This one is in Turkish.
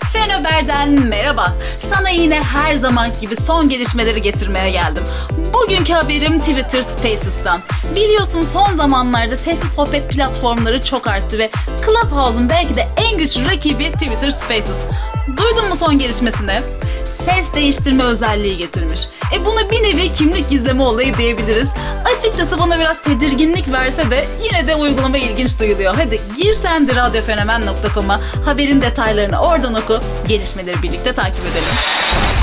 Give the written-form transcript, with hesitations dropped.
Fenober'den merhaba. Sana yine her zaman gibi son gelişmeleri getirmeye geldim. Bugünkü haberim Twitter Spaces'tan. Biliyorsun son zamanlarda sesli sohbet platformları çok arttı ve Clubhouse'un belki de en güçlü rakibi Twitter Spaces. Duydun mu son gelişmesini? Ses değiştirme özelliği getirmiş. Buna bir nevi kimlik gizleme olayı diyebiliriz. Açıkçası bana biraz tedirginlik verse de yine de uygulama ilginç duyuluyor. Hadi gir sen de radyofenomen.com'a, haberin detaylarını oradan oku, gelişmeleri birlikte takip edelim.